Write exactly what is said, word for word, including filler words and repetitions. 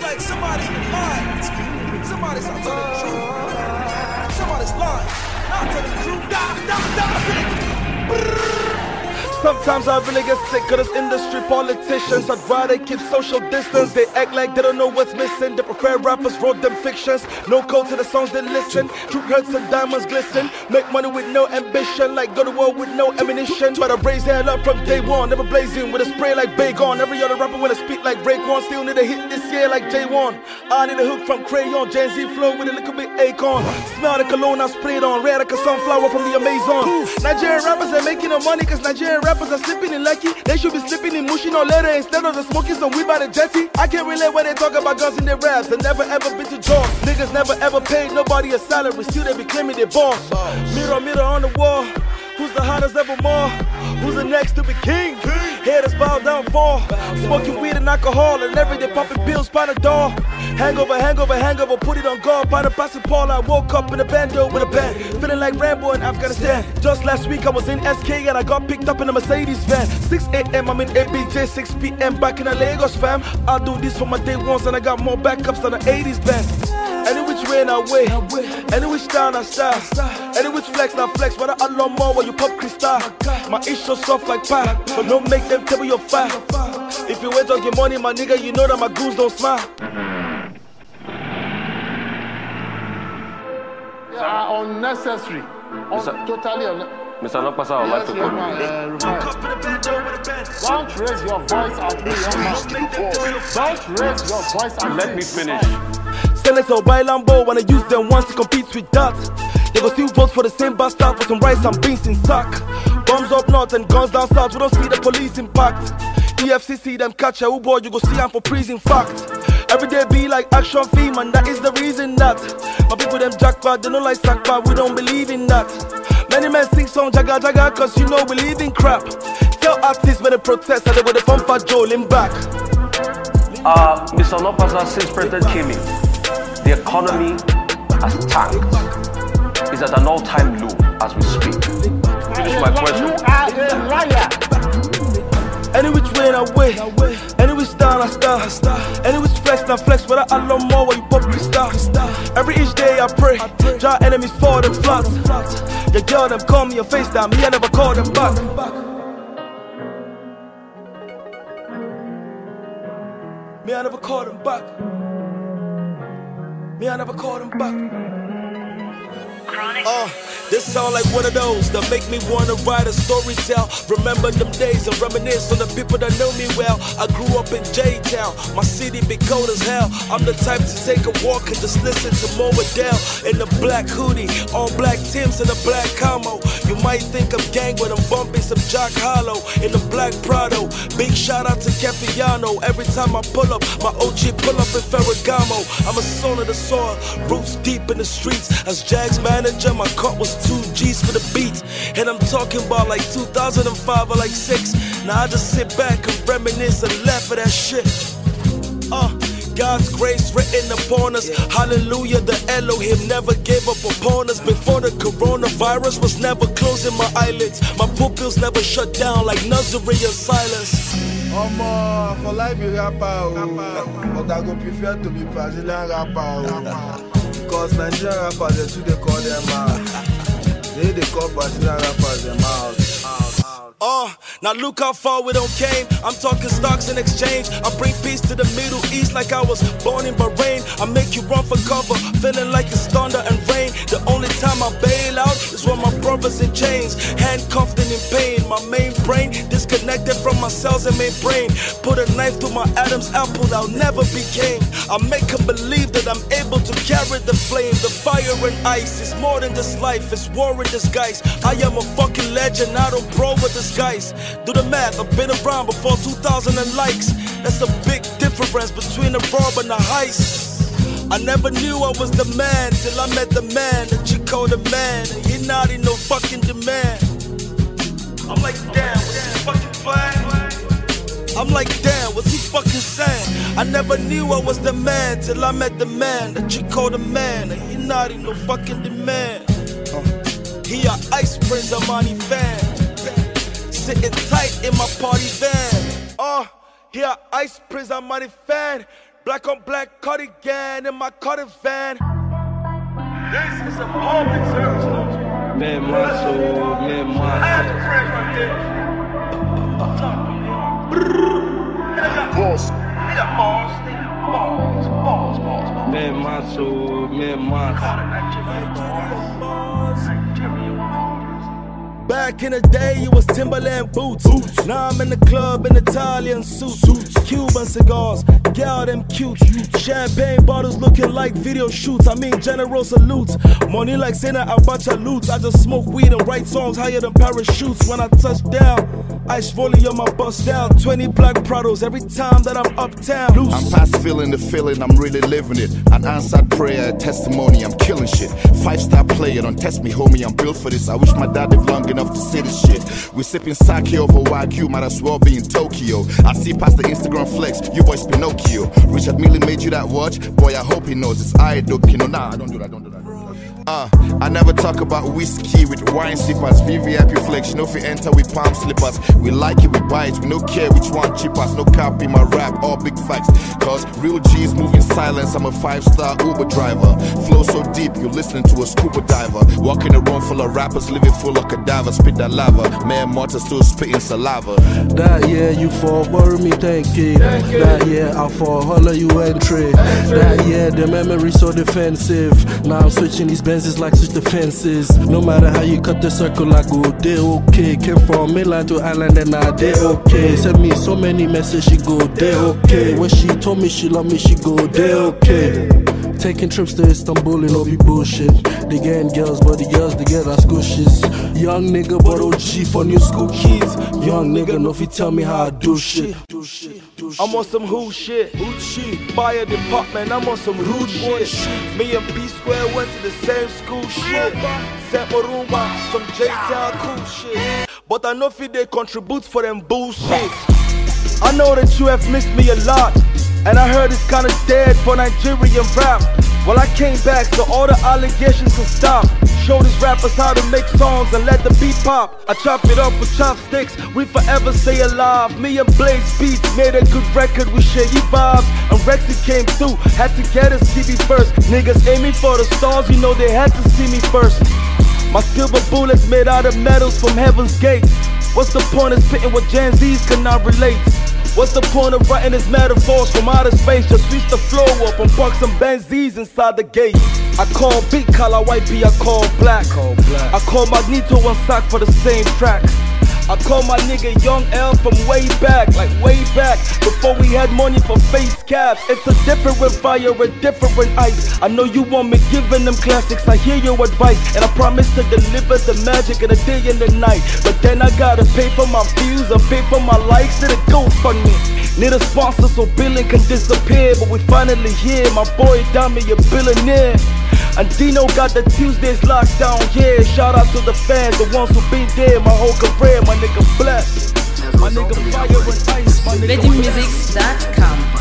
like somebody's been lying. Somebody's not telling the truth. Somebody's lying. Not telling the truth. Die, die, die, bitch. Sometimes I really get sick of this industry politicians. I'd rather keep social distance. They act like they don't know what's missing. They prefer rappers wrote them fictions. No code to the songs they listen. Truth hurts and diamonds glisten. Make money with no ambition. Like go to war with no ammunition. But I raise hell up from day one. Never blazing with a spray like Baygon. Every other rapper when I speak like Raekwon. Still need a hit this year like J one. I need a hook from Crayon. Gen Z flow with a little bit Akon. Smell the cologne I sprayed on. Red like a sunflower from the Amazon. Nigerian rappers are making no money cause Nigerian rappers are slipping in lucky. They should be slipping in Mushin or leather instead of the smoking some weed by the jetty. I can't relate when they talk about guns in their raps. They never ever been to jobs. Niggas never ever paid nobody a salary. Still they be claiming they boss. Mirror, mirror on the wall. Who's the hottest ever more? Who's the next to be king? Haters bow down for smoking weed and alcohol and every day popping pills by the door. Hangover, hangover, hangover, put it on guard by the passing Paul. I woke up in a bando with a band, feeling like Rambo in Afghanistan. Just last week I was in S K and I got picked up in a Mercedes van. six a.m. I'm in A B J, six p.m. back in the Lagos fam. I do this for my day ones and I got more backups than the eighties band. Any which way I way, any which style I style, any which flex I flex, but I love more when you pop crystal. My issue soft like pie, but don't make them table your fire. If you wait on your money, my nigga, you know that my goons don't smile. They are unnecessary. Un- totally unnecessary. Mister Nokpasa, I would like to call you. Don't raise your voice at me, young man. Don't raise your voice at me. Let me finish. Senator by Lambo wanna use them once to compete with that. They go still vote for the same bastard for some rice and beans in sack. Bombs up north and guns down south, we don't see the police impact. E F C C them catch a boy, you go see them for prison fact. Every day be like action film and that is the reason that my people them jackpot, they don't like sackpot, we don't believe in that. Many men sing song jaga jaga cause you know we live in crap. Tell artists when they protest and they with the pump for Joe in back. Uh, Mister Nokpasa, since President came in, the economy has tanked. It's at an all-time low as we speak. Finish my question. You are a liar. Any which way I way, any which style I style, any which flex I flex, but I love more when you pop crystal. Every each day I pray, draw enemies for them flat. Your girl them call me a FaceTime, me I never call them back. Me I never call them back. Me I never call them back. Uh, this sound like one of those that make me wanna write a story tell. Remember them days and reminisce on the people that know me well. I grew up in J-Town, my city be cold as hell. I'm the type to take a walk and just listen to Mo Adele. In the black hoodie, all black Timbs and a black camo. You might think I'm gang when I'm bumping some Jack Harlow. In the black Prado, big shout out to Capiano. Every time I pull up, my O G pull up in Ferragamo. I'm a son of the soil, roots deep in the streets. As Jags manager, my cut was two G's for the beat. And I'm talking about like two thousand five or like six. Now I just sit back and reminisce and laugh at that shit. Uh, God's grace written upon us. Hallelujah, the Elohim never gave up upon us. Before the coronavirus was never closing my eyelids. My pupils never shut down like nursery or silence. Omo, for life you rapper, but I go prefer to be Brazilian rapper. Because Nigerian rappers, they too they call them out. They they call Brazilian rappers them out. Uh, now look how far we don't came. I'm talking stocks and exchange. I bring peace to the Middle East like I was born in Bahrain. I make you run for cover, feeling like it's thunder and rain. The only time I bail out is when my brother's in chains, handcuffed and in pain. My main brain disconnected from my cells and main brain. Put a knife through my Adam's apple, I'll never be king. I make them believe that I'm able to carry the flame. The fire and ice is more than this life, it's war in disguise. I am a fucking legend, I don't bro with this guys. Do the math, I've been around before two thousand likes. That's a big difference between a rob and a heist. I never knew I was the man till I met the man that you call the man, and he not in no fucking demand. I'm like, damn, was he fucking playing? I'm like, damn, what's he fucking saying? I never knew I was the man till I met the man that you call the man, and he not in no fucking demand. Uh, he a Ice Prince Armani fan, sitting tight in my party van. Uh, he a Ice Prince Armani fan. Black on black cardigan in my Cardiff van. This is a public service announcement. Man, my soul, man, my I have the friends right there. Up top, Boss. we got balls, balls, balls, balls, balls. man, my soul, man, my Back in the day, it was Timberland boots. boots. Now I'm in the club in Italian suits. suits. Cuban cigars, girl them cute. Champagne bottles looking like video shoots. I mean general salutes. Money like Sena Abacha loot. I just smoke weed and write songs higher than parachutes. When I touch down, ice rolling on my bust down. twenty black Prados every time that I'm uptown. Loose. I'm past feeling the feeling, I'm really living it. An answered prayer, a testimony, I'm killing shit. Five star player, don't test me, homie, I'm built for this. I wish my dad lived long enough to see this shit. We sipping sake over Wagyu, might as well be in Tokyo. I see past the Instagram flex, you boys Pinocchio. Richard Mille made you that watch, boy, I hope he knows it's I do Kino. Nah, I don't do that, don't do that. Uh, I never talk about whiskey with wine sippers. V V I P flex, you know if we enter with palm slippers. We like it, we buy it, we no care which one cheapest. No cap in my rap, all big facts. Cause real G's move in silence, I'm a five star Uber driver. Flow so deep, you're listening to a scuba diver. Walking a room full of rappers, living full of cadavers. Spit that lava, man, Marta still spitting saliva. That year you for worry me, thank you. That year I for holler you entry. That year the memory so defensive. Now I'm switching these Benzes like switch the fences. No matter how you cut the circle, I go they okay. Came from Milan to Ireland and I they okay. Sent me so many messages, she go they okay. When she told me she love me, she go they okay. Taking trips to Istanbul and all be bullshit. They getting girls, but the girls they get our squishes. Young nigga, but O G for new school kids. Young nigga, know if you tell me how I do shit. Do shit, do shit. I'm on some who shit. Who shit. Buy a department, I'm on some rude shit. shit. Me and B Square went to the same school shit. Set Marumba, some J-Town cool shit. But I know if they contribute for them bullshit. I know that you have missed me a lot. And I heard it's kinda dead for Nigerian rap. Well, I came back so all the allegations can stop. Show these rappers how to make songs and let the beat pop. I chop it up with chopsticks, we forever stay alive. Me and Blaze Beats made a good record with shaggy vibes. And Rexy came through, had to get us T V first. Niggas aiming for the stars, you know they had to see me first. My silver bullets made out of metals from Heaven's Gate. What's the point of spitting what Gen Z's cannot relate? What's the point of writing his metaphors from outer space? Just switch the flow up and park some Benzies inside the gate. I call big collar white B, I call black. I call Magneto and Sack for the same track. I call my nigga Young L from way back, like way back, before we had money for face caps. It's a different fire, a different ice. I know you want me giving them classics, I hear your advice. And I promise to deliver the magic in the day and the night. But then I gotta pay for my views and pay for my likes. Need a GoFundMe, need a sponsor so billing can disappear. But we finally here, my boy Dami a billionaire. And Dino got the Tuesdays locked down, yeah. Shout out to the fans, the ones who been there my whole career. My nigga blessed, my nigga fire and ice, my nigga Ready Musics dot com.